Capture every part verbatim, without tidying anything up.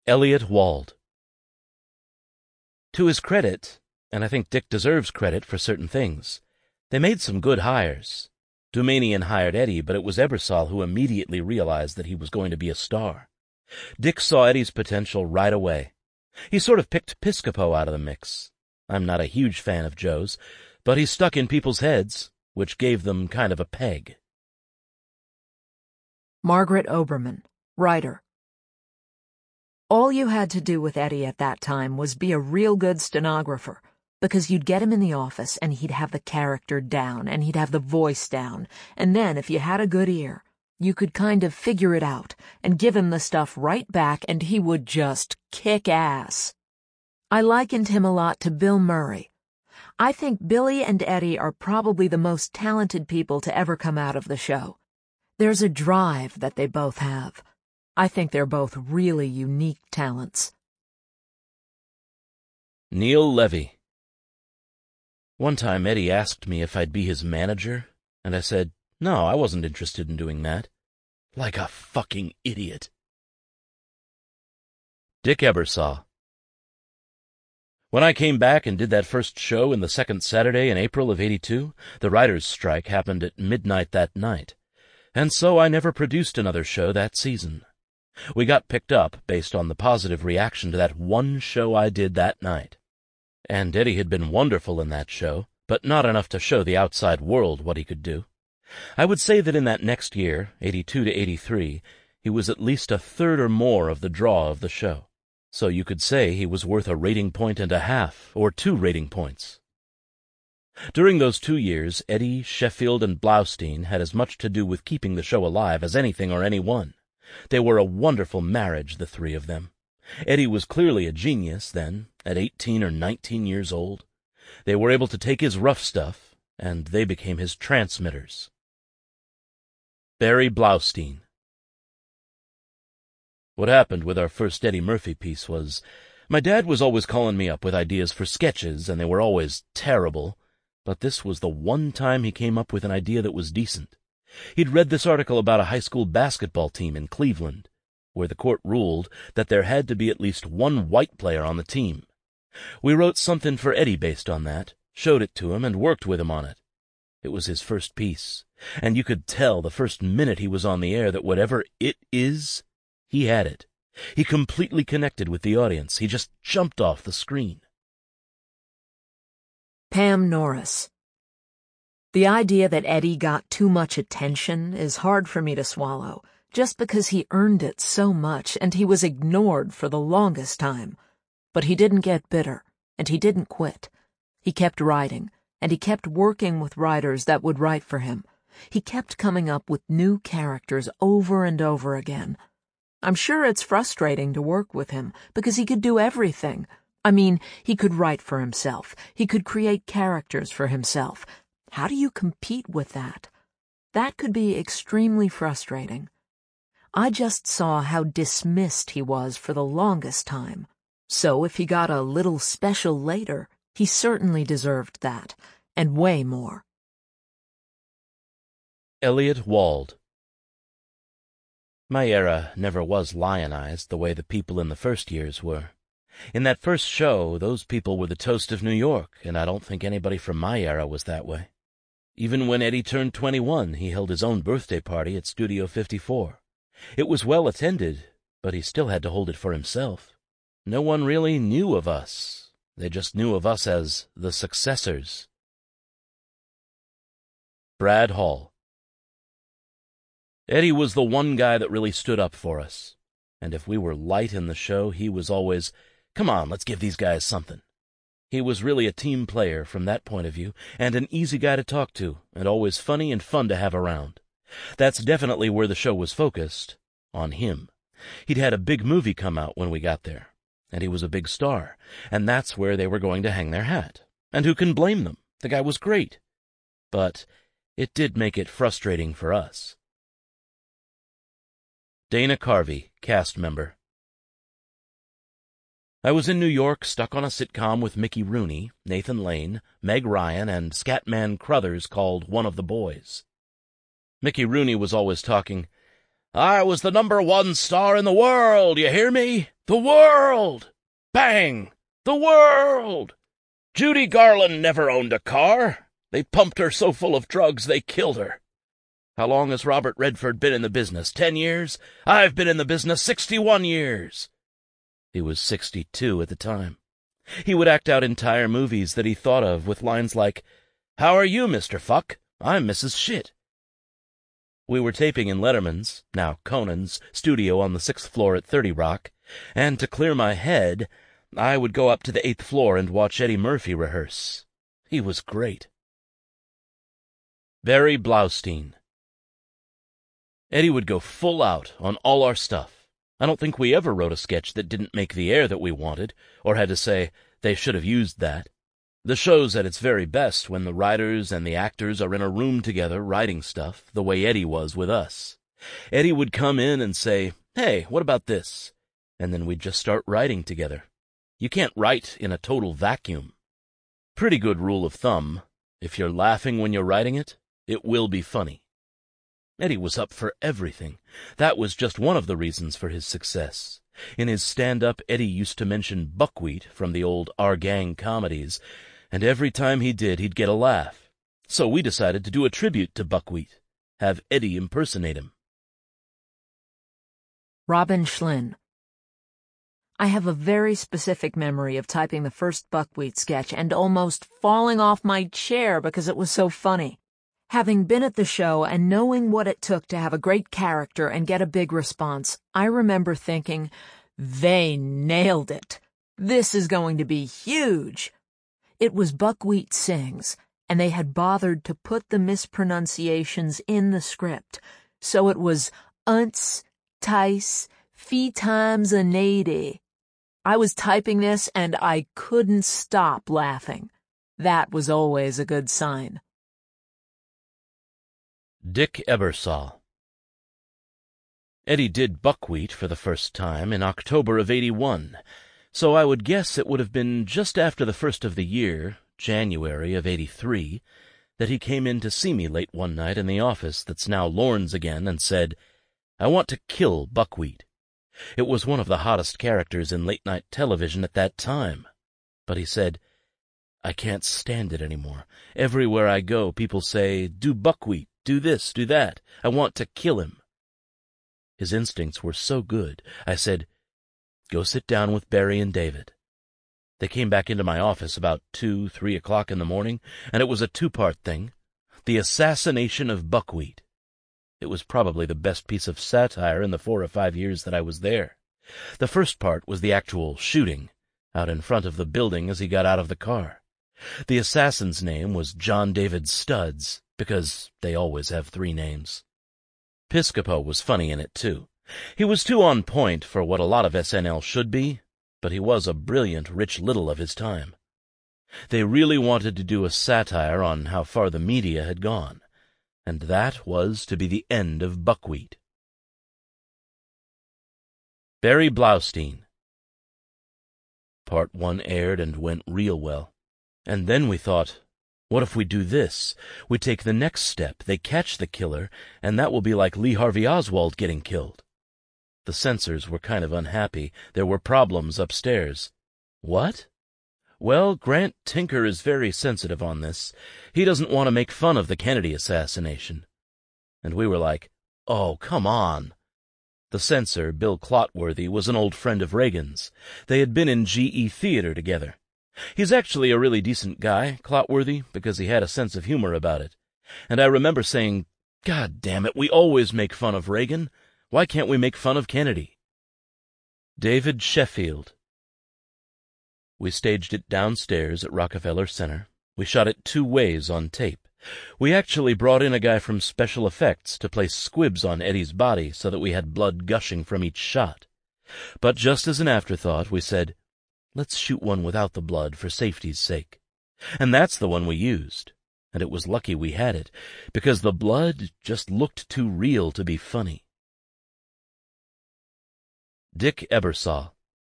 Elliott Wald. To his credit, and I think Dick deserves credit for certain things, they made some good hires. Doumanian hired Eddie, but it was Ebersol who immediately realized that he was going to be a star. Dick saw Eddie's potential right away. He sort of picked Piscopo out of the mix. I'm not a huge fan of Joe's, but he stuck in people's heads, which gave them kind of a peg. Margaret Oberman, writer. All you had to do with Eddie at that time was be a real good stenographer, because you'd get him in the office and he'd have the character down and he'd have the voice down, and then if you had a good ear, you could kind of figure it out and give him the stuff right back and he would just kick ass. I likened him a lot to Bill Murray. I think Billy and Eddie are probably the most talented people to ever come out of the show. There's a drive that they both have. I think they're both really unique talents. Neil Levy. One time Eddie asked me if I'd be his manager, and I said, no, I wasn't interested in doing that. Like a fucking idiot. Dick Ebersol. When I came back and did that first show in the second Saturday in April of eighty-two, the writers' strike happened at midnight that night, and so I never produced another show that season. We got picked up based on the positive reaction to that one show I did that night. And Eddie had been wonderful in that show, but not enough to show the outside world what he could do. I would say that in that next year, eighty-two to eighty-three, he was at least a third or more of the draw of the show. So you could say he was worth a rating point and a half, or two rating points. During those two years, Eddie, Sheffield, and Blaustein had as much to do with keeping the show alive as anything or anyone. They were a wonderful marriage, the three of them. Eddie was clearly a genius then, at eighteen or nineteen years old. They were able to take his rough stuff, and they became his transmitters. Barry Blaustein. What happened with our first Eddie Murphy piece was, my dad was always calling me up with ideas for sketches, and they were always terrible, but this was the one time he came up with an idea that was decent. He'd read this article about a high school basketball team in Cleveland, where the court ruled that there had to be at least one white player on the team. We wrote something for Eddie based on that, showed it to him, and worked with him on it. It was his first piece, and you could tell the first minute he was on the air that whatever it is, he had it. He completely connected with the audience. He just jumped off the screen. Pam Norris. The idea that Eddie got too much attention is hard for me to swallow, just because he earned it so much and he was ignored for the longest time. But he didn't get bitter, and he didn't quit. He kept writing, and he kept working with writers that would write for him. He kept coming up with new characters over and over again. I'm sure it's frustrating to work with him, because he could do everything. I mean, he could write for himself. He could create characters for himself. How do you compete with that? That could be extremely frustrating. I just saw how dismissed he was for the longest time. So if he got a little special later, he certainly deserved that, and way more. Elliott Wald. My era never was lionized the way the people in the first years were. In that first show, those people were the toast of New York, and I don't think anybody from my era was that way. Even when Eddie turned twenty-one, he held his own birthday party at Studio fifty-four. It was well attended, but he still had to hold it for himself. No one really knew of us. They just knew of us as the successors. Brad Hall. Eddie was the one guy that really stood up for us. And if we were light in the show, he was always, come on, let's give these guys something. He was really a team player from that point of view, and an easy guy to talk to, and always funny and fun to have around. That's definitely where the show was focused, on him. He'd had a big movie come out when we got there, and he was a big star, and that's where they were going to hang their hat. And who can blame them? The guy was great. But it did make it frustrating for us. Dana Carvey, cast member. I was in New York, stuck on a sitcom with Mickey Rooney, Nathan Lane, Meg Ryan, and Scatman Crothers called One of the Boys. Mickey Rooney was always talking, I was the number one star in the world, you hear me? The world! Bang! The world! Judy Garland never owned a car. They pumped her so full of drugs they killed her. How long has Robert Redford been in the business? Ten years? I've been in the business sixty-one years. He was sixty-two at the time. He would act out entire movies that he thought of with lines like, "How are you, Mister Fuck? I'm Missus Shit." We were taping in Letterman's, now Conan's, studio on the sixth floor at thirty Rock, and to clear my head, I would go up to the eighth floor and watch Eddie Murphy rehearse. He was great. Barry Blaustein. Eddie would go full out on all our stuff. I don't think we ever wrote a sketch that didn't make the air that we wanted, or had to say, they should have used that. The show's at its very best when the writers and the actors are in a room together writing stuff, the way Eddie was with us. Eddie would come in and say, "Hey, what about this?" And then we'd just start writing together. You can't write in a total vacuum. Pretty good rule of thumb. If you're laughing when you're writing it, it will be funny. Eddie was up for everything. That was just one of the reasons for his success. In his stand-up, Eddie used to mention Buckwheat from the old Our Gang comedies, and every time he did, he'd get a laugh. So we decided to do a tribute to Buckwheat, have Eddie impersonate him. Robin Schlinn. I have a very specific memory of typing the first Buckwheat sketch and almost falling off my chair because it was so funny. Having been at the show and knowing what it took to have a great character and get a big response, I remember thinking, they nailed it. This is going to be huge. It was Buckwheat Sings, and they had bothered to put the mispronunciations in the script. So it was unts, tice, fee times a nady. I was typing this and I couldn't stop laughing. That was always a good sign. Dick Ebersol. Eddie did Buckwheat for the first time in October of eighty-one, so I would guess it would have been just after the first of the year, January of eighty-three, that he came in to see me late one night in the office that's now Lorne's again and said, "I want to kill Buckwheat." It was one of the hottest characters in late-night television at that time. But he said, "I can't stand it anymore. Everywhere I go, people say, 'Do Buckwheat, do this, do that. I want to kill him.'" His instincts were so good. I said, "Go sit down with Barry and David." They came back into my office about two, three o'clock in the morning, and it was a two-part thing. The assassination of Buckwheat. It was probably the best piece of satire in the four or five years that I was there. The first part was the actual shooting, out in front of the building as he got out of the car. The assassin's name was John David Studs, because they always have three names. Piscopo was funny in it, too. He was too on point for what a lot of S N L should be, but he was a brilliant Rich Little of his time. They really wanted to do a satire on how far the media had gone, and that was to be the end of Buckwheat. Barry Blaustein. Part one aired and went real well. And then we thought, what if we do this? We take the next step, they catch the killer, and that will be like Lee Harvey Oswald getting killed. The censors were kind of unhappy. There were problems upstairs. What? Well, Grant Tinker is very sensitive on this. He doesn't want to make fun of the Kennedy assassination. And we were like, oh, come on. The censor, Bill Clotworthy, was an old friend of Reagan's. They had been in G E Theater together. He's actually a really decent guy, Clotworthy, because he had a sense of humor about it. And I remember saying, God damn it, we always make fun of Reagan. Why can't we make fun of Kennedy? David Sheffield. We staged it downstairs at Rockefeller Center. We shot it two ways on tape. We actually brought in a guy from special effects to place squibs on Eddie's body so that we had blood gushing from each shot. But just as an afterthought, we said, let's shoot one without the blood for safety's sake. And that's the one we used. And it was lucky we had it, because the blood just looked too real to be funny. Dick Ebersol.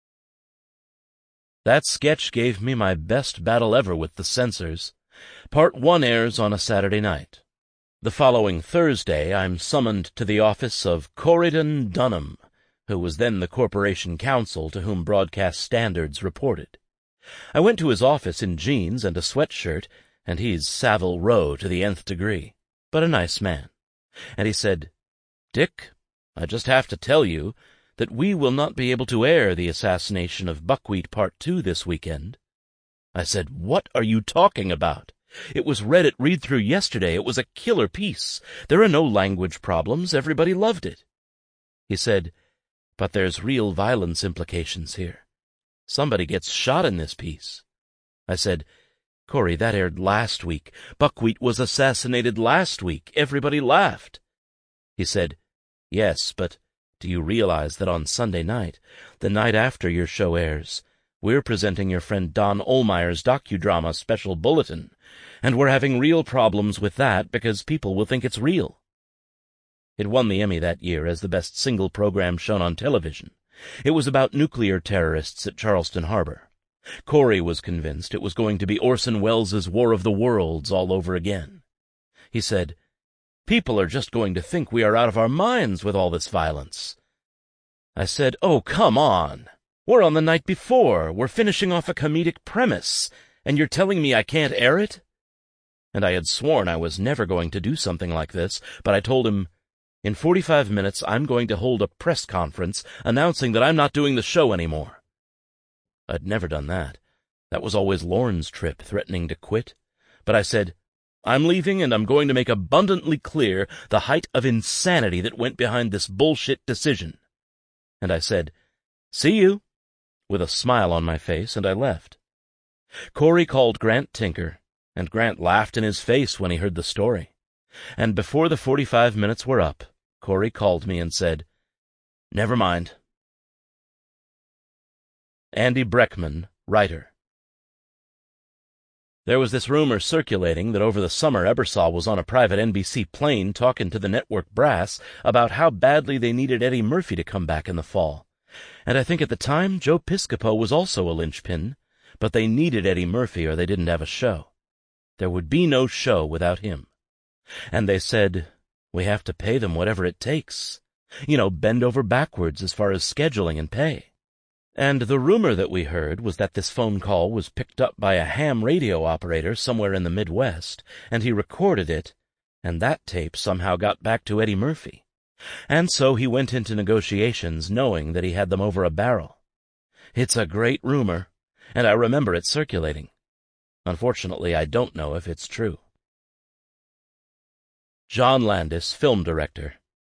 That sketch gave me my best battle ever with the censors. Part one airs on a Saturday night. The following Thursday I'm summoned to the office of Corydon Dunham, who was then the corporation counsel to whom Broadcast Standards reported. I went to his office in jeans and a sweatshirt, and he's Savile Row to the nth degree, but a nice man. And he said, "Dick, I just have to tell you that we will not be able to air The Assassination of Buckwheat Part Two this weekend." I said, "What are you talking about? It was read at read-through yesterday. It was a killer piece. There are no language problems. Everybody loved it." He said, "But there's real violence implications here. Somebody gets shot in this piece." I said, "Corey, that aired last week. Buckwheat was assassinated last week. Everybody laughed." He said, "Yes, but do you realize that on Sunday night, the night after your show airs, we're presenting your friend Don Ohlmeyer's docudrama Special Bulletin, and we're having real problems with that because people will think it's real." It won the Emmy that year as the best single program shown on television. It was about nuclear terrorists at Charleston Harbor. Corey was convinced it was going to be Orson Welles' War of the Worlds all over again. He said, "People are just going to think we are out of our minds with all this violence." I said, "Oh, come on. We're on the night before. We're finishing off a comedic premise, and you're telling me I can't air it?" And I had sworn I was never going to do something like this, but I told him, "In forty-five minutes I'm going to hold a press conference announcing that I'm not doing the show anymore." I'd never done that. That was always Lorne's trip, threatening to quit. But I said, "I'm leaving, and I'm going to make abundantly clear the height of insanity that went behind this bullshit decision." And I said, "See you," with a smile on my face, and I left. Corey called Grant Tinker, and Grant laughed in his face when he heard the story. And before the forty-five minutes were up, Corey called me and said, "Never mind." Andy Breckman, writer. There was this rumor circulating that over the summer Ebersol was on a private N B C plane talking to the network brass about how badly they needed Eddie Murphy to come back in the fall. And I think at the time Joe Piscopo was also a linchpin, but they needed Eddie Murphy or they didn't have a show. There would be no show without him. And they said, "We have to pay them whatever it takes. You know, bend over backwards as far as scheduling and pay." And the rumor that we heard was that this phone call was picked up by a ham radio operator somewhere in the Midwest, and he recorded it, and that tape somehow got back to Eddie Murphy. And so he went into negotiations knowing that he had them over a barrel. It's a great rumor, and I remember it circulating. Unfortunately, I don't know if it's true. John Landis, film director.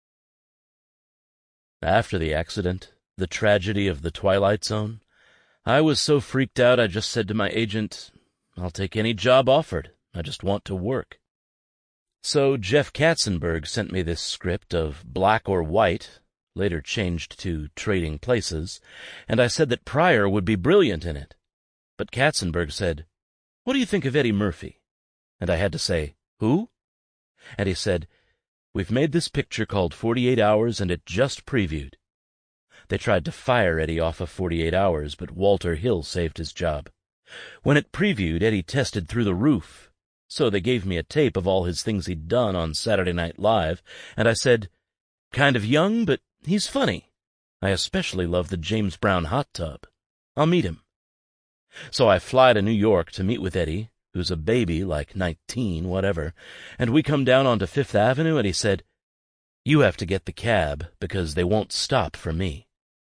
After the accident, the tragedy of the Twilight Zone, I was so freaked out I just said to my agent, "I'll take any job offered. I just want to work." So Jeff Katzenberg sent me this script of Black or White, later changed to Trading Places, and I said that Pryor would be brilliant in it. But Katzenberg said, "What do you think of Eddie Murphy?" And I had to say, "Who?" And he said, "We've made this picture called forty-eight hours, and it just previewed." They tried to fire Eddie off of forty-eight hours, but Walter Hill saved his job. When it previewed, Eddie tested through the roof. So they gave me a tape of all his things he'd done on Saturday Night Live, and I said, "Kind of young, but he's funny. I especially love the James Brown hot tub. I'll meet him." So I fly to New York to meet with Eddie, who's a baby, like nineteen, whatever, and we come down onto Fifth Avenue, and he said, "You have to get the cab, because they won't stop for me."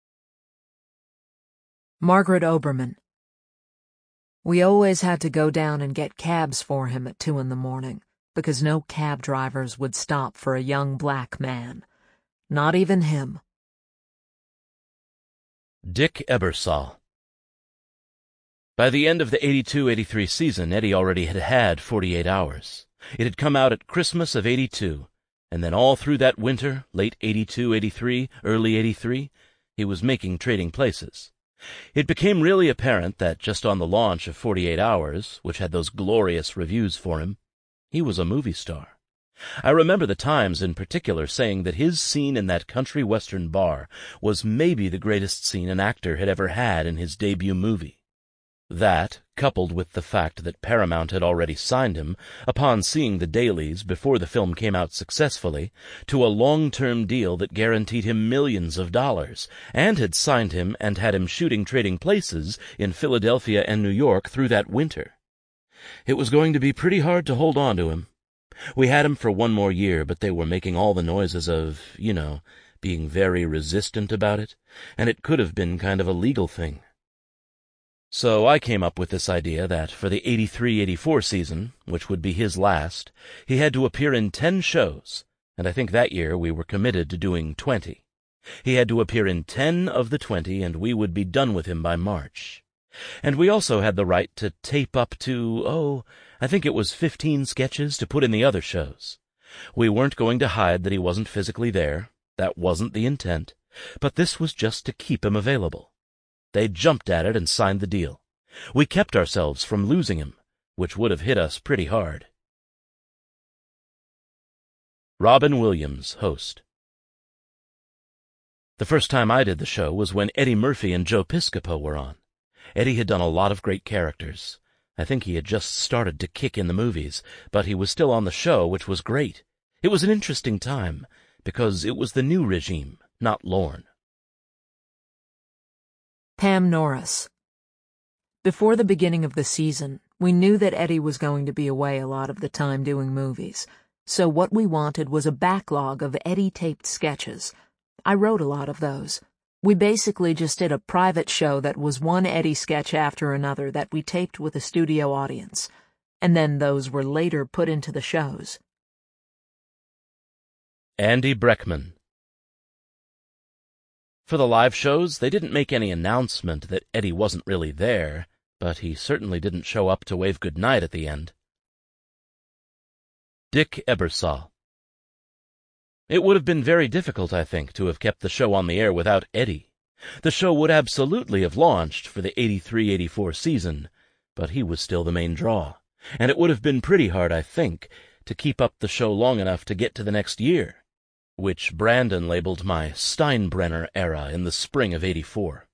Margaret Oberman. We always had to go down and get cabs for him at two in the morning, because no cab drivers would stop for a young black man. Not even him. Dick Ebersol. By the end of the eighty-two eighty-three season, Eddie already had had forty-eight hours. It had come out at Christmas of eighty-two, and then all through that winter, late eighty-two eighty-three, early eighty-three, he was making Trading Places. It became really apparent that just on the launch of forty-eight hours, which had those glorious reviews for him, he was a movie star. I remember the Times in particular saying that his scene in that country western bar was maybe the greatest scene an actor had ever had in his debut movie. That, coupled with the fact that Paramount had already signed him, upon seeing the dailies before the film came out successfully, to a long-term deal that guaranteed him millions of dollars, and had signed him and had him shooting Trading Places in Philadelphia and New York through that winter. It was going to be pretty hard to hold on to him. We had him for one more year, but they were making all the noises of, you know, being very resistant about it, and it could have been kind of a legal thing. So I came up with this idea that for the eighty-three eighty-four season, which would be his last, he had to appear in ten shows, and I think that year we were committed to doing twenty. He had to appear in ten of the twenty, and we would be done with him by March. And we also had the right to tape up to, oh, I think it was fifteen sketches to put in the other shows. We weren't going to hide that he wasn't physically there. That wasn't the intent. But this was just to keep him available. They jumped at it and signed the deal. We kept ourselves from losing him, which would have hit us pretty hard. Robin Williams, host. The first time I did the show was when Eddie Murphy and Joe Piscopo were on. Eddie had done a lot of great characters. I think he had just started to kick in the movies, but he was still on the show, which was great. It was an interesting time, because it was the new regime, not Lorne. Pam Norris. Before the beginning of the season, we knew that Eddie was going to be away a lot of the time doing movies, so what we wanted was a backlog of Eddie-taped sketches. I wrote a lot of those. We basically just did a private show that was one Eddie sketch after another that we taped with a studio audience, and then those were later put into the shows. Andy Breckman. For the live shows, they didn't make any announcement that Eddie wasn't really there, but he certainly didn't show up to wave goodnight at the end. Dick Ebersol. It would have been very difficult, I think, to have kept the show on the air without Eddie. The show would absolutely have launched for the eighty-three eighty-four season, but he was still the main draw, and it would have been pretty hard, I think, to keep up the show long enough to get to the next year, which Brandon labeled my Steinbrenner era in the spring of eighty-four.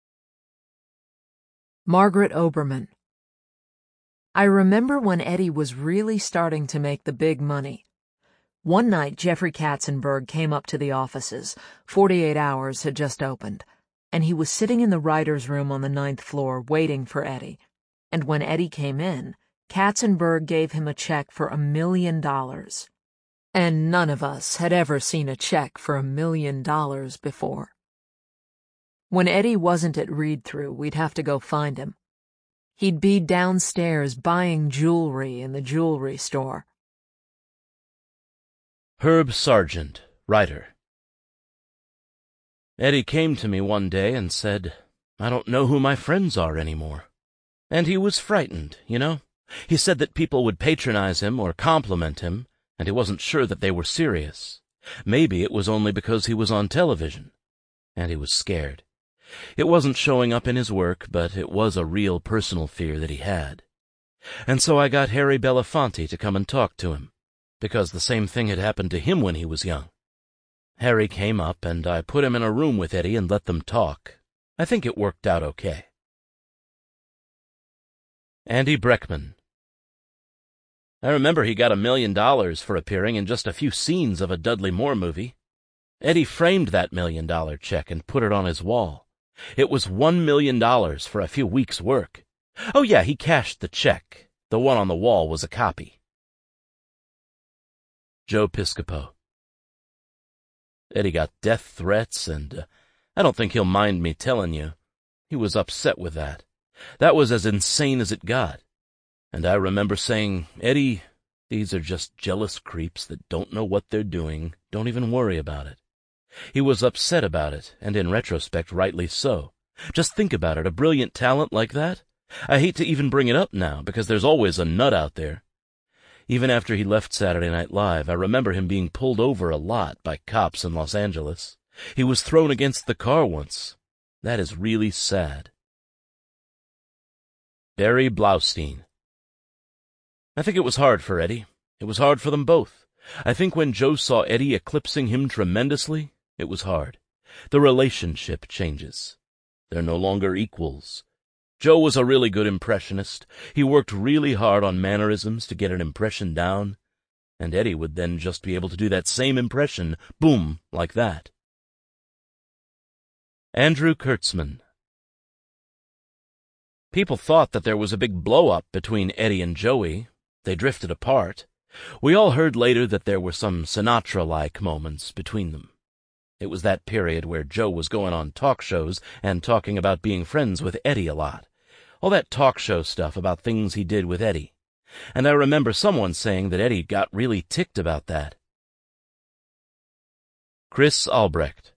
Margaret Oberman. I remember when Eddie was really starting to make the big money. One night, Jeffrey Katzenberg came up to the offices. Forty-eight Hours had just opened, and he was sitting in the writer's room on the ninth floor waiting for Eddie. And when Eddie came in, Katzenberg gave him a check for a million dollars. And none of us had ever seen a check for a million dollars before. When Eddie wasn't at read-through, we'd have to go find him. He'd be downstairs buying jewelry in the jewelry store. Herb Sargent, writer. Eddie came to me one day and said, "I don't know who my friends are anymore." And he was frightened, you know. He said that people would patronize him or compliment him, and he wasn't sure that they were serious. Maybe it was only because he was on television. And he was scared. It wasn't showing up in his work, but it was a real personal fear that he had. And so I got Harry Belafonte to come and talk to him, because the same thing had happened to him when he was young. Harry came up, and I put him in a room with Eddie and let them talk. I think it worked out okay. Andy Breckman. I remember he got a million dollars for appearing in just a few scenes of a Dudley Moore movie. Eddie framed that million-dollar check and put it on his wall. It was one million dollars for a few weeks' work. Oh yeah, he cashed the check. The one on the wall was a copy. Joe Piscopo. Eddie got death threats, and uh, I don't think he'll mind me telling you. He was upset with that. That was as insane as it got. And I remember saying, "Eddie, these are just jealous creeps that don't know what they're doing. Don't even worry about it." He was upset about it, and in retrospect, rightly so. Just think about it, a brilliant talent like that. I hate to even bring it up now, because there's always a nut out there. Even after he left Saturday Night Live, I remember him being pulled over a lot by cops in Los Angeles. He was thrown against the car once. That is really sad. Barry Blaustein. I think it was hard for Eddie. It was hard for them both. I think when Joe saw Eddie eclipsing him tremendously, it was hard. The relationship changes. They're no longer equals. Joe was a really good impressionist. He worked really hard on mannerisms to get an impression down, and Eddie would then just be able to do that same impression, boom, like that. Andrew Kurtzman. People thought that there was a big blow-up between Eddie and Joey. They drifted apart. We all heard later that there were some Sinatra-like moments between them. It was that period where Joe was going on talk shows and talking about being friends with Eddie a lot. All that talk show stuff about things he did with Eddie. And I remember someone saying that Eddie got really ticked about that. Chris Albrecht.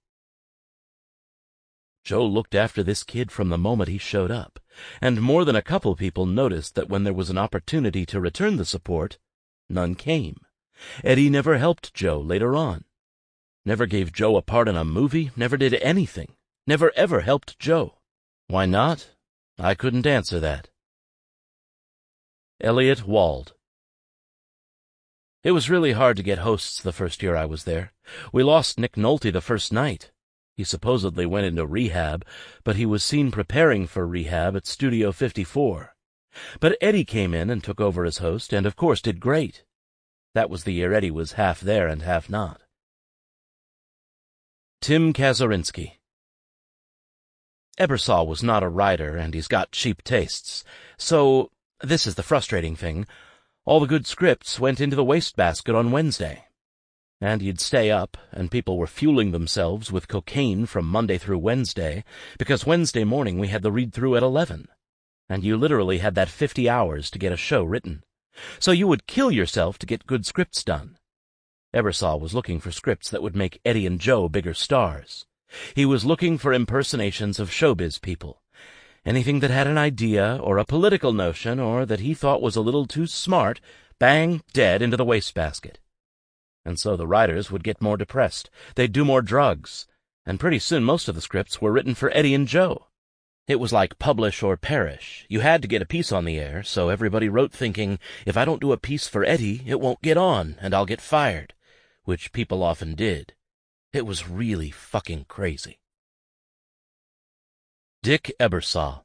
Joe looked after this kid from the moment he showed up, and more than a couple people noticed that when there was an opportunity to return the support, none came. Eddie never helped Joe later on. Never gave Joe a part in a movie, never did anything, never ever helped Joe. Why not? I couldn't answer that. Elliot Wald. It was really hard to get hosts the first year I was there. We lost Nick Nolte the first night. He supposedly went into rehab, but he was seen preparing for rehab at Studio fifty-four. But Eddie came in and took over as host, and of course did great. That was the year Eddie was half there and half not. Tim Kazurinsky. Ebersol was not a writer, and he's got cheap tastes. So, this is the frustrating thing, all the good scripts went into the wastebasket on Wednesday. And you'd stay up, and people were fueling themselves with cocaine from Monday through Wednesday, because Wednesday morning we had the read-through at eleven. And you literally had that fifty hours to get a show written. So you would kill yourself to get good scripts done. Ebersol was looking for scripts that would make Eddie and Joe bigger stars. He was looking for impersonations of showbiz people. Anything that had an idea, or a political notion, or that he thought was a little too smart, bang, dead into the wastebasket. And so the writers would get more depressed. They'd do more drugs. And pretty soon most of the scripts were written for Eddie and Joe. It was like publish or perish. You had to get a piece on the air, so everybody wrote thinking, if I don't do a piece for Eddie, it won't get on, and I'll get fired. Which people often did. It was really fucking crazy. Dick Ebersol.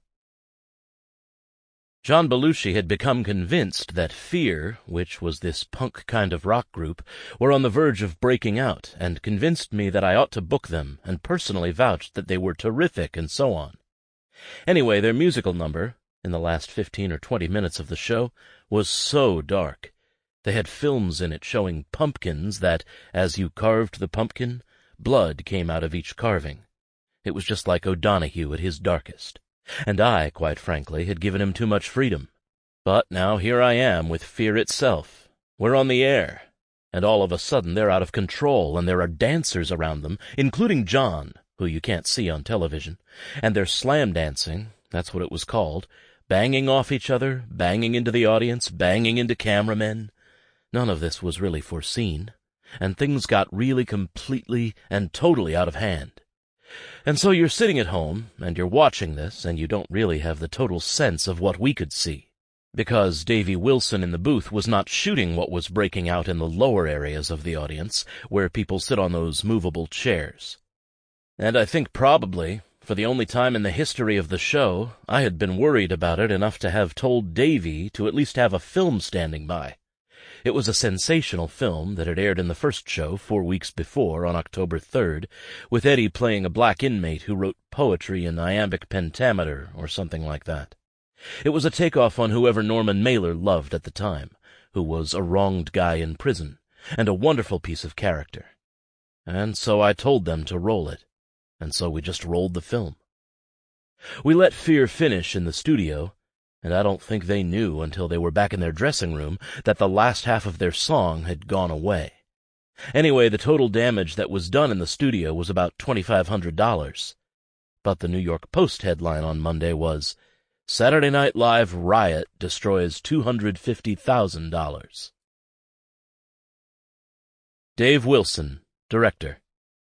John Belushi had become convinced that Fear, which was this punk kind of rock group, were on the verge of breaking out, and convinced me that I ought to book them, and personally vouched that they were terrific and so on. Anyway, their musical number, in the last fifteen or twenty minutes of the show, was so dark. They had films in it showing pumpkins that, as you carved the pumpkin, blood came out of each carving. It was just like O'Donoghue at his darkest. And I, quite frankly, had given him too much freedom. But now here I am with Fear itself. We're on the air, and all of a sudden they're out of control, and there are dancers around them, including John, who you can't see on television, and they're slam dancing, that's what it was called, banging off each other, banging into the audience, banging into cameramen. None of this was really foreseen, and things got really completely and totally out of hand. And so you're sitting at home, and you're watching this, and you don't really have the total sense of what we could see, because Davy Wilson in the booth was not shooting what was breaking out in the lower areas of the audience, where people sit on those movable chairs. And I think probably, for the only time in the history of the show, I had been worried about it enough to have told Davy to at least have a film standing by. It was a sensational film that had aired in the first show four weeks before on October third, with Eddie playing a black inmate who wrote poetry in iambic pentameter or something like that. It was a takeoff on whoever Norman Mailer loved at the time, who was a wronged guy in prison, and a wonderful piece of character. And so I told them to roll it, and so we just rolled the film. We let Fear finish in the studio, and I don't think they knew until they were back in their dressing room that the last half of their song had gone away. Anyway, the total damage that was done in the studio was about twenty-five hundred dollars. But the New York Post headline on Monday was, Saturday Night Live Riot Destroys two hundred fifty thousand dollars. Dave Wilson, director.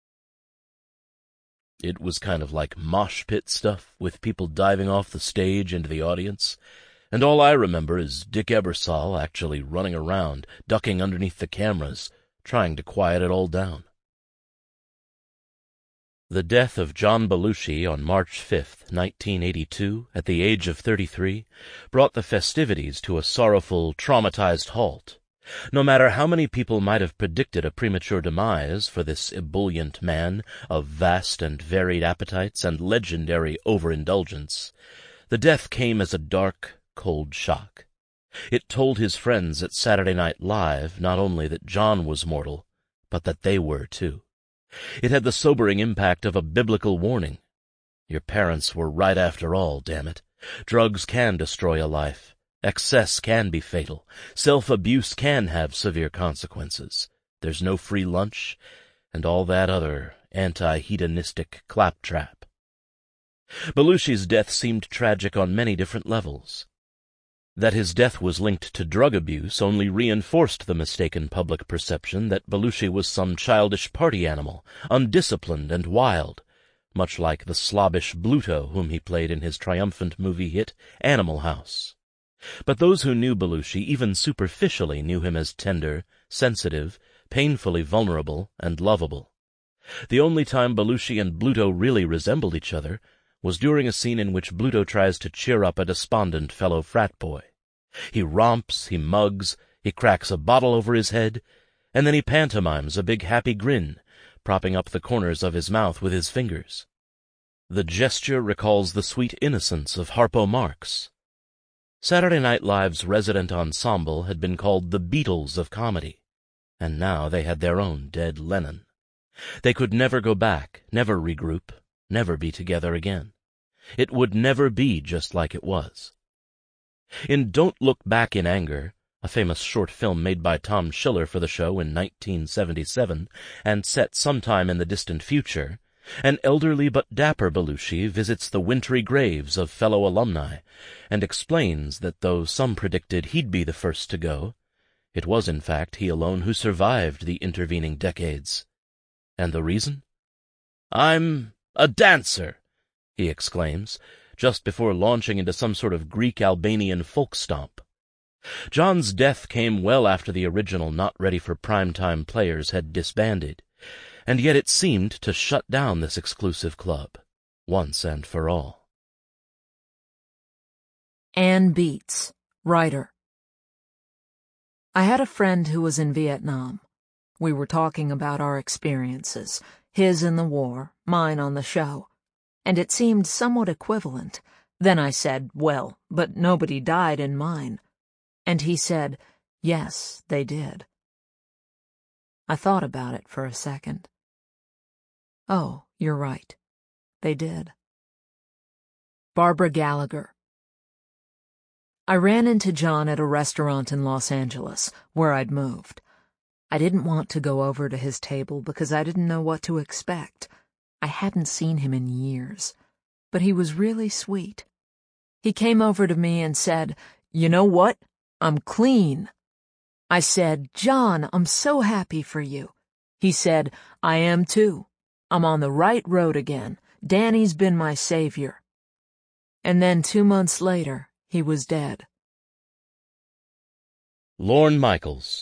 It was kind of like mosh pit stuff, with people diving off the stage into the audience, and all I remember is Dick Ebersol actually running around, ducking underneath the cameras, trying to quiet it all down. The death of John Belushi on March fifth, nineteen eighty-two, at the age of thirty-three, brought the festivities to a sorrowful, traumatized halt. No matter how many people might have predicted a premature demise for this ebullient man of vast and varied appetites and legendary overindulgence, the death came as a dark, cold shock. It told his friends at Saturday Night Live not only that John was mortal, but that they were too. It had the sobering impact of a biblical warning. Your parents were right after all, damn it. Drugs can destroy a life. Excess can be fatal. Self-abuse can have severe consequences. There's no free lunch, and all that other anti-hedonistic claptrap. Belushi's death seemed tragic on many different levels. That his death was linked to drug abuse only reinforced the mistaken public perception that Belushi was some childish party animal, undisciplined and wild, much like the slobbish Bluto whom he played in his triumphant movie hit Animal House. But those who knew Belushi even superficially knew him as tender, sensitive, painfully vulnerable, and lovable. The only time Belushi and Bluto really resembled each other was during a scene in which Bluto tries to cheer up a despondent fellow frat boy. He romps, he mugs, he cracks a bottle over his head, and then he pantomimes a big happy grin, propping up the corners of his mouth with his fingers. The gesture recalls the sweet innocence of Harpo Marx. Saturday Night Live's resident ensemble had been called the Beatles of comedy, and now they had their own dead Lennon. They could never go back, never regroup, never be together again. It would never be just like it was. In Don't Look Back in Anger, a famous short film made by Tom Schiller for the show in nineteen seventy-seven and set sometime in the distant future, an elderly but dapper Belushi visits the wintry graves of fellow alumni and explains that though some predicted he'd be the first to go, it was in fact he alone who survived the intervening decades. And the reason? "I'm a dancer," he exclaims, just before launching into some sort of Greek-Albanian folk stomp. John's death came well after the original not-ready-for-prime-time players had disbanded, and yet it seemed to shut down this exclusive club, once and for all. Ann Beats, writer. I had a friend who was in Vietnam. We were talking about our experiences, his in the war, mine on the show, and it seemed somewhat equivalent. Then I said, well, but nobody died in mine. And he said, yes, they did. I thought about it for a second. Oh, you're right. They did. Barbara Gallagher. I ran into John at a restaurant in Los Angeles, where I'd moved. I didn't want to go over to his table because I didn't know what to expect. I hadn't seen him in years, but he was really sweet. He came over to me and said, "You know what? I'm clean." I said, "John, I'm so happy for you." He said, "I am too. I'm on the right road again. Danny's been my savior." And then two months later, he was dead. Lorne Michaels.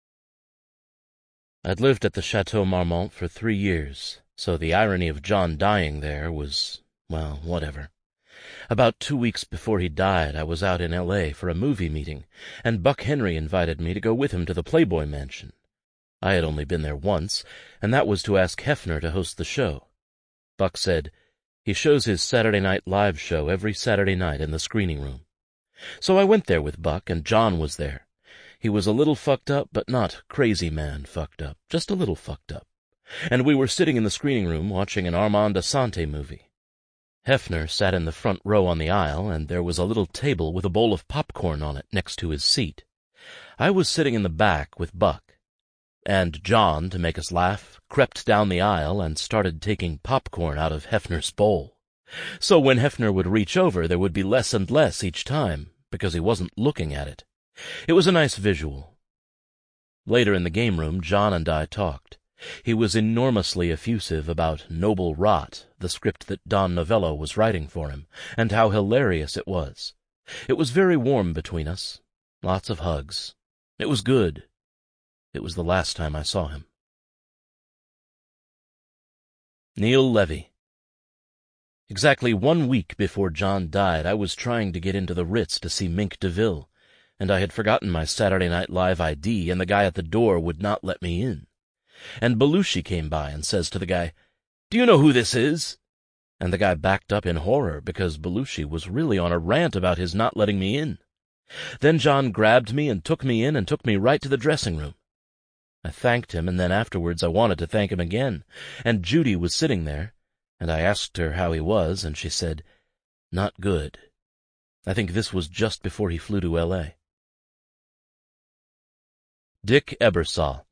I'd lived at the Chateau Marmont for three years, so the irony of John dying there was, well, whatever. About two weeks before he died, I was out in L A for a movie meeting, and Buck Henry invited me to go with him to the Playboy Mansion. I had only been there once, and that was to ask Hefner to host the show. Buck said, he shows his Saturday Night Live show every Saturday night in the screening room. So I went there with Buck, and John was there. He was a little fucked up, but not crazy man fucked up, just a little fucked up. And we were sitting in the screening room watching an Armand Assante movie. Hefner sat in the front row on the aisle, and there was a little table with a bowl of popcorn on it next to his seat. I was sitting in the back with Buck, and John, to make us laugh, crept down the aisle and started taking popcorn out of Hefner's bowl. So when Hefner would reach over, there would be less and less each time, because he wasn't looking at it. It was a nice visual. Later in the game room, John and I talked. He was enormously effusive about Noble Rot, the script that Don Novello was writing for him, and how hilarious it was. It was very warm between us. Lots of hugs. It was good. It was the last time I saw him. Neil Levy. Exactly one week before John died, I was trying to get into the Ritz to see Mink DeVille, and I had forgotten my Saturday Night Live I D, and the guy at the door would not let me in. And Belushi came by and says to the guy, "Do you know who this is?" And the guy backed up in horror because Belushi was really on a rant about his not letting me in. Then John grabbed me and took me in and took me right to the dressing room. I thanked him, and then afterwards I wanted to thank him again, and Judy was sitting there, and I asked her how he was, and she said, "Not good." I think this was just before he flew to L A Dick Ebersol.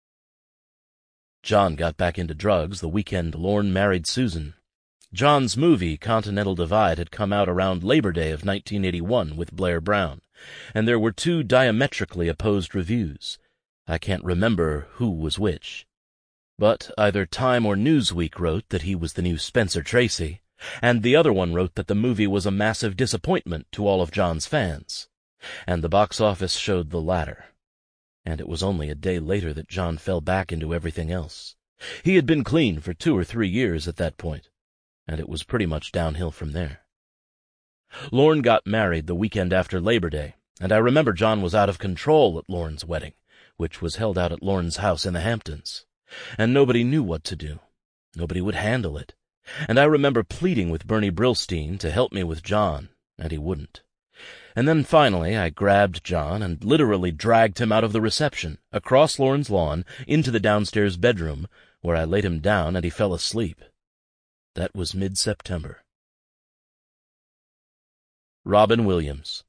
John got back into drugs the weekend Lorne married Susan. John's movie, Continental Divide, had come out around Labor Day of nineteen eighty-one with Blair Brown, and there were two diametrically opposed reviews. I can't remember who was which. But either Time or Newsweek wrote that he was the new Spencer Tracy, and the other one wrote that the movie was a massive disappointment to all of John's fans, and the box office showed the latter. And it was only a day later that John fell back into everything else. He had been clean for two or three years at that point, and it was pretty much downhill from there. Lorne got married the weekend after Labor Day, and I remember John was out of control at Lorne's wedding, which was held out at Lorne's house in the Hamptons, and nobody knew what to do. Nobody would handle it, and I remember pleading with Bernie Brillstein to help me with John, and he wouldn't. And then finally I grabbed John and literally dragged him out of the reception, across Lorne's lawn, into the downstairs bedroom, where I laid him down and he fell asleep. That was mid-September. Robin Williams.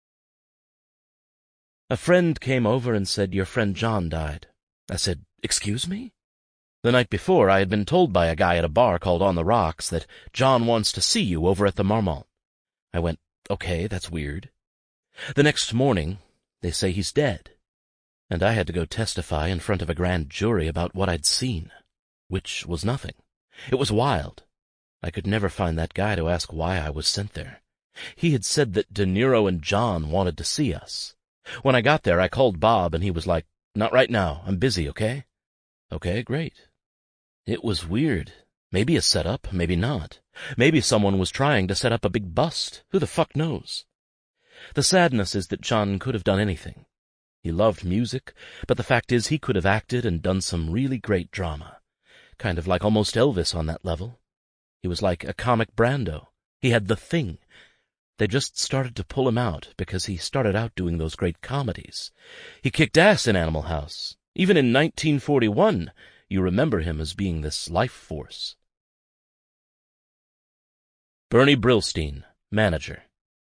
A friend came over and said, "Your friend John died." I said, "Excuse me?" The night before, I had been told by a guy at a bar called On the Rocks that John wants to see you over at the Marmont. I went, "Okay, that's weird." The next morning, they say he's dead, and I had to go testify in front of a grand jury about what I'd seen, which was nothing. It was wild. I could never find that guy to ask why I was sent there. He had said that De Niro and John wanted to see us. When I got there, I called Bob, and he was like, "Not right now. I'm busy, okay?" Okay, great. It was weird. Maybe a setup, maybe not. Maybe someone was trying to set up a big bust. Who the fuck knows? The sadness is that John could have done anything. He loved music, but the fact is he could have acted and done some really great drama. Kind of like almost Elvis on that level. He was like a comic Brando. He had the thing. They just started to pull him out because he started out doing those great comedies. He kicked ass in Animal House. Even in nineteen forty-one, you remember him as being this life force. Bernie Brillstein, manager.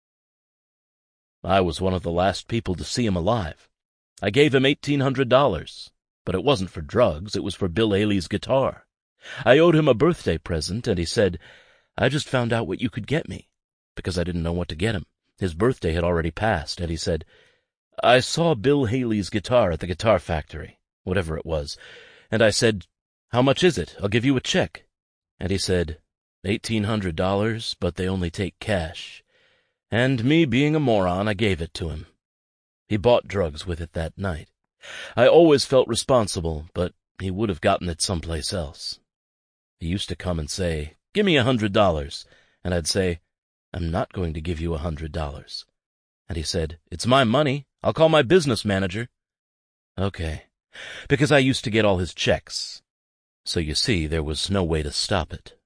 I was one of the last people to see him alive. I gave him eighteen hundred dollars, but it wasn't for drugs, it was for Bill Haley's guitar. I owed him a birthday present, and he said, "I just found out what you could get me," because I didn't know what to get him. His birthday had already passed, and he said, "I saw Bill Haley's guitar at the Guitar Factory," whatever it was, and I said, "How much is it? I'll give you a check." And he said, eighteen hundred dollars, but they only take cash. And me being a moron, I gave it to him. He bought drugs with it that night. I always felt responsible, but he would have gotten it someplace else. He used to come and say, "Give me a hundred dollars," and I'd say, "I'm not going to give you a hundred dollars." And he said, "It's my money. I'll call my business manager." Okay, because I used to get all his checks. So you see, there was no way to stop it.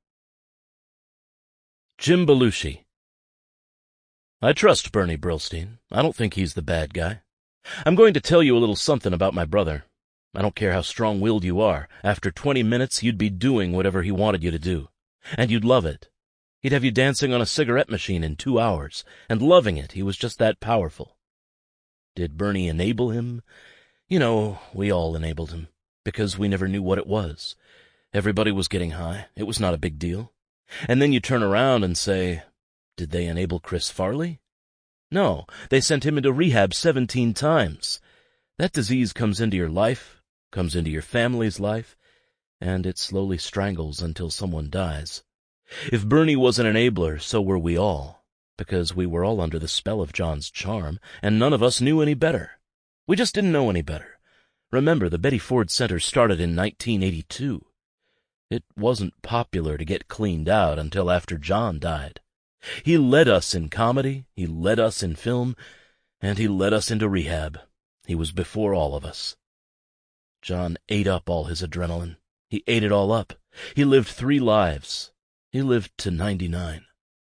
Jim Belushi. I trust Bernie Brillstein. I don't think he's the bad guy. I'm going to tell you a little something about my brother. I don't care how strong-willed you are. After twenty minutes, you'd be doing whatever he wanted you to do. And you'd love it. He'd have you dancing on a cigarette machine in two hours, and loving it. He was just that powerful. Did Bernie enable him? You know, we all enabled him, because we never knew what it was. Everybody was getting high. It was not a big deal. And then you turn around and say, did they enable Chris Farley? No, they sent him into rehab seventeen times. That disease comes into your life, comes into your family's life, and it slowly strangles until someone dies. If Bernie was an enabler, so were we all, because we were all under the spell of John's charm, and none of us knew any better. We just didn't know any better. Remember, the Betty Ford Center started in nineteen eighty-two. It wasn't popular to get cleaned out until after John died. He led us in comedy, he led us in film, and he led us into rehab. He was before all of us. John ate up all his adrenaline. He ate it all up. He lived three lives. He lived to ninety-nine.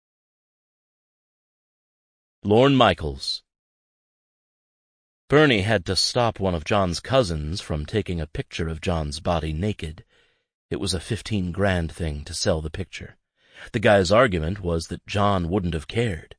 Lorne Michaels. Bernie had to stop one of John's cousins from taking a picture of John's body naked. It was a fifteen grand thing to sell the picture. The guy's argument was that John wouldn't have cared.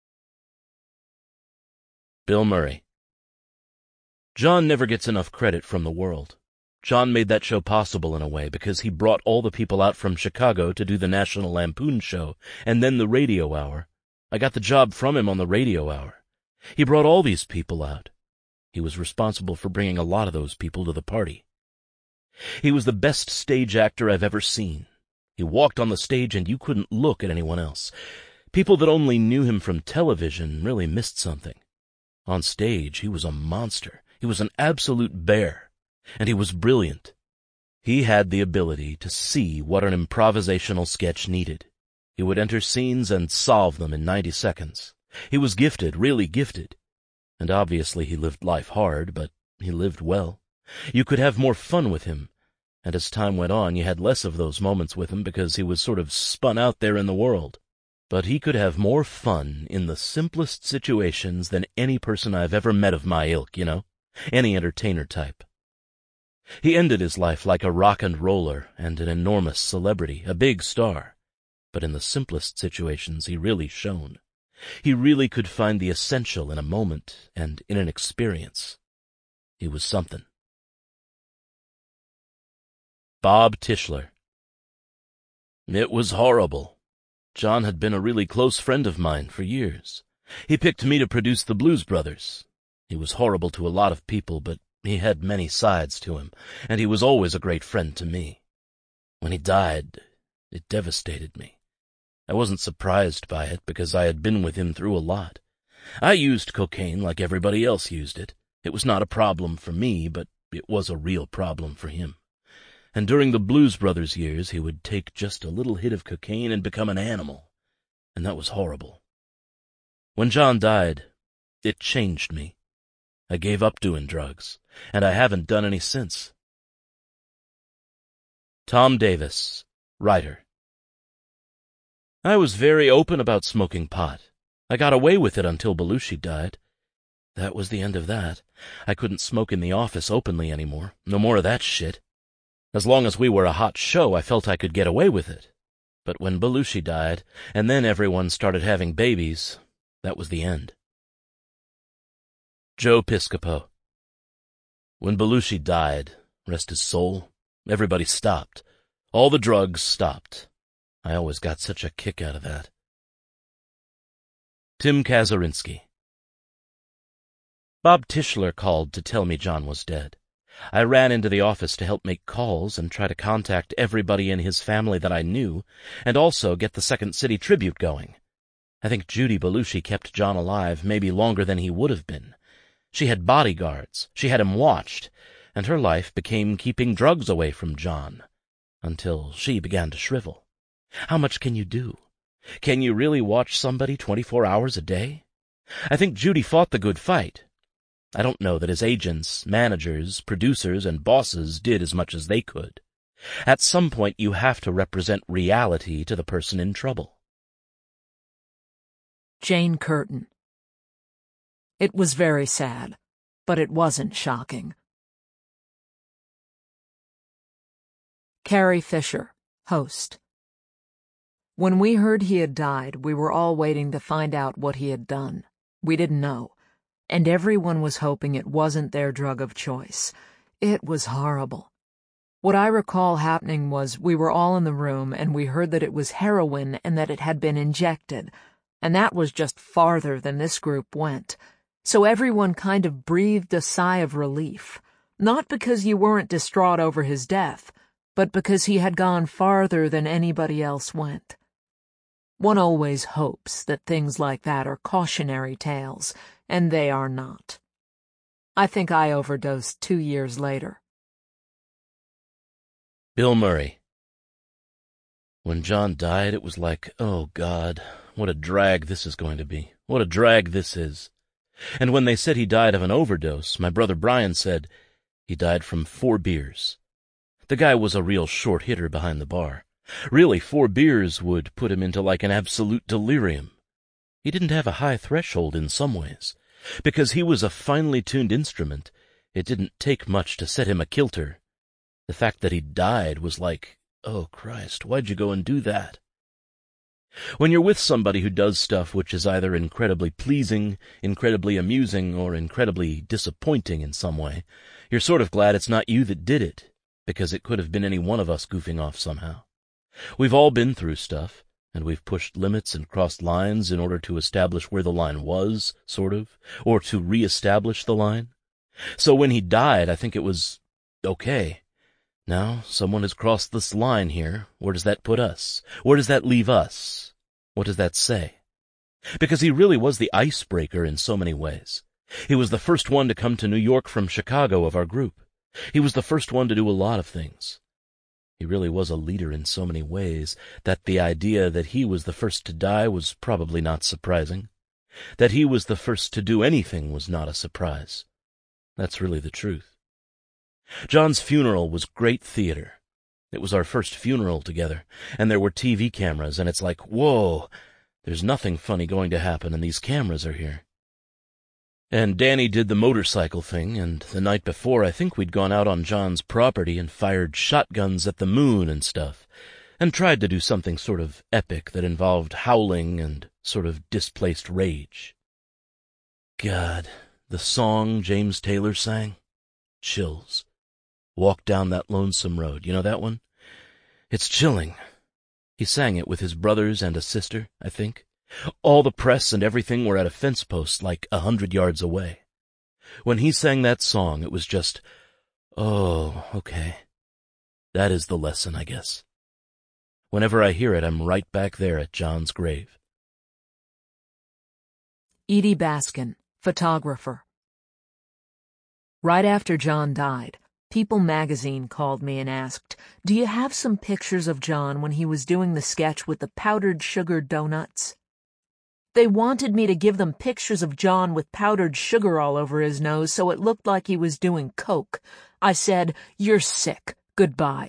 Bill Murray. John never gets enough credit from the world. John made that show possible in a way because he brought all the people out from Chicago to do the National Lampoon show and then the radio hour. I got the job from him on the radio hour. He brought all these people out. He was responsible for bringing a lot of those people to the party. He was the best stage actor I've ever seen. He walked on the stage and you couldn't look at anyone else. People that only knew him from television really missed something. On stage, he was a monster. He was an absolute bear. And he was brilliant. He had the ability to see what an improvisational sketch needed. He would enter scenes and solve them in ninety seconds. He was gifted, really gifted. And obviously he lived life hard, but he lived well. You could have more fun with him. And as time went on, you had less of those moments with him because he was sort of spun out there in the world. But he could have more fun in the simplest situations than any person I've ever met of my ilk, you know? Any entertainer type. He ended his life like a rock and roller and an enormous celebrity, a big star. But in the simplest situations he really shone. He really could find the essential in a moment and in an experience. He was something. Bob Tischler. It was horrible. John had been a really close friend of mine for years. He picked me to produce the Blues Brothers. He was horrible to a lot of people, but he had many sides to him, and he was always a great friend to me. When he died, it devastated me. I wasn't surprised by it because I had been with him through a lot. I used cocaine like everybody else used it. It was not a problem for me, but it was a real problem for him. And during the Blues Brothers years, he would take just a little hit of cocaine and become an animal. And that was horrible. When John died, it changed me. I gave up doing drugs, and I haven't done any since. Tom Davis, writer. I was very open about smoking pot. I got away with it until Belushi died. That was the end of that. I couldn't smoke in the office openly anymore. No more of that shit. As long as we were a hot show, I felt I could get away with it. But when Belushi died, and then everyone started having babies, that was the end. Joe Piscopo. When Belushi died, rest his soul, everybody stopped. All the drugs stopped. I always got such a kick out of that. Tim Kazurinsky. Bob Tischler called to tell me John was dead. I ran into the office to help make calls and try to contact everybody in his family that I knew, and also get the Second City Tribute going. I think Judy Belushi kept John alive maybe longer than he would have been. She had bodyguards, she had him watched, and her life became keeping drugs away from John, until she began to shrivel. How much can you do? Can you really watch somebody twenty-four hours a day? I think Judy fought the good fight. I don't know that his agents, managers, producers, and bosses did as much as they could. At some point you have to represent reality to the person in trouble. Jane Curtin. It was very sad, but it wasn't shocking. Carrie Fisher, host. When we heard he had died, we were all waiting to find out what he had done. We didn't know, and everyone was hoping it wasn't their drug of choice. It was horrible. What I recall happening was we were all in the room and we heard that it was heroin and that it had been injected, and that was just farther than this group went. So everyone kind of breathed a sigh of relief, not because you weren't distraught over his death, but because he had gone farther than anybody else went. One always hopes that things like that are cautionary tales, and they are not. I think I overdosed two years later. Bill Murray. When John died, it was like, oh God, what a drag this is going to be. What a drag this is. And when they said he died of an overdose, my brother Brian said he died from four beers. The guy was a real short hitter behind the bar. Really, four beers would put him into like an absolute delirium. He didn't have a high threshold in some ways. Because he was a finely tuned instrument, it didn't take much to set him a kilter. The fact that he died was like, oh Christ, why'd you go and do that? When you're with somebody who does stuff which is either incredibly pleasing, incredibly amusing, or incredibly disappointing in some way, you're sort of glad it's not you that did it, because it could have been any one of us goofing off somehow. We've all been through stuff, and we've pushed limits and crossed lines in order to establish where the line was, sort of, or to re-establish the line. So when he died, I think it was, okay, now someone has crossed this line here. Where does that put us? Where does that leave us? What does that say? Because he really was the icebreaker in so many ways. He was the first one to come to New York from Chicago of our group. He was the first one to do a lot of things. He really was a leader in so many ways that the idea that he was the first to die was probably not surprising. That he was the first to do anything was not a surprise. That's really the truth. John's funeral was great theater. It was our first funeral together, and there were T V cameras, and it's like, whoa, there's nothing funny going to happen, and these cameras are here. And Danny did the motorcycle thing, and the night before I think we'd gone out on John's property and fired shotguns at the moon and stuff, and tried to do something sort of epic that involved howling and sort of displaced rage. God, the song James Taylor sang? Chills. Walk down that lonesome road. You know that one? It's chilling. He sang it with his brothers and a sister, I think. All the press and everything were at a fence post like a hundred yards away. When he sang that song, it was just, oh, okay. That is the lesson, I guess. Whenever I hear it, I'm right back there at John's grave. Edie Baskin, photographer. Right after John died, People magazine called me and asked, do you have some pictures of John when he was doing the sketch with the powdered sugar donuts? They wanted me to give them pictures of John with powdered sugar all over his nose so it looked like he was doing coke. I said, you're sick. Goodbye.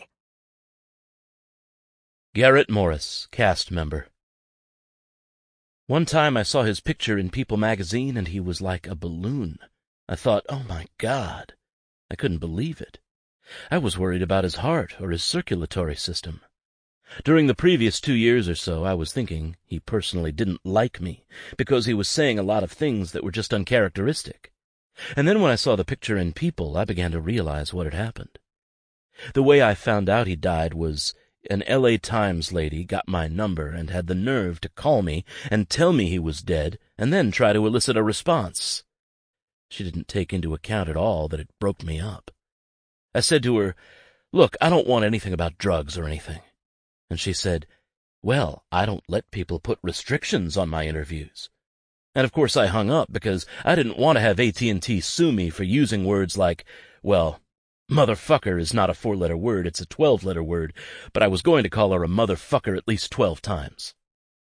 Garrett Morris, cast member. One time I saw his picture in People magazine and he was like a balloon. I thought, oh my God. I couldn't believe it. I was worried about his heart or his circulatory system. During the previous two years or so, I was thinking he personally didn't like me because he was saying a lot of things that were just uncharacteristic. And then when I saw the picture in People, I began to realize what had happened. The way I found out he died was an L A Times lady got my number and had the nerve to call me and tell me he was dead and then try to elicit a response. She didn't take into account at all that it broke me up. I said to her, look, I don't want anything about drugs or anything. And she said, well, I don't let people put restrictions on my interviews. And of course I hung up because I didn't want to have A T and T sue me for using words like, well, motherfucker is not a four-letter word, it's a twelve-letter word, but I was going to call her a motherfucker at least twelve times.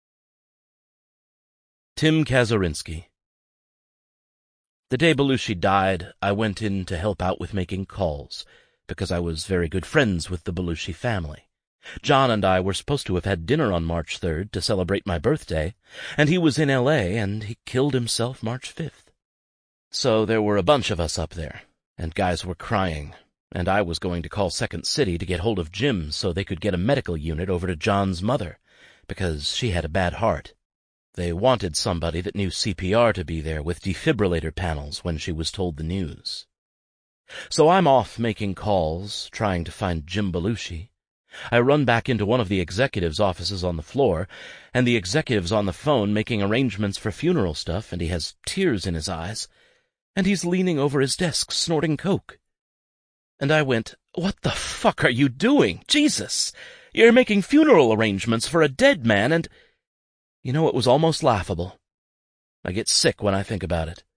Tim Kazurinsky. The day Belushi died, I went in to help out with making calls, because I was very good friends with the Belushi family. John and I were supposed to have had dinner on March third to celebrate my birthday, and he was in L A, and he killed himself March fifth. So there were a bunch of us up there, and guys were crying, and I was going to call Second City to get hold of Jim so they could get a medical unit over to John's mother, because she had a bad heart. They wanted somebody that knew C P R to be there with defibrillator panels when she was told the news. So I'm off making calls, trying to find Jim Belushi. I run back into one of the executives' offices on the floor, and the executive's on the phone making arrangements for funeral stuff, and he has tears in his eyes, and he's leaning over his desk snorting coke. And I went, what the fuck are you doing? Jesus! You're making funeral arrangements for a dead man, and... You know, it was almost laughable. I get sick when I think about it.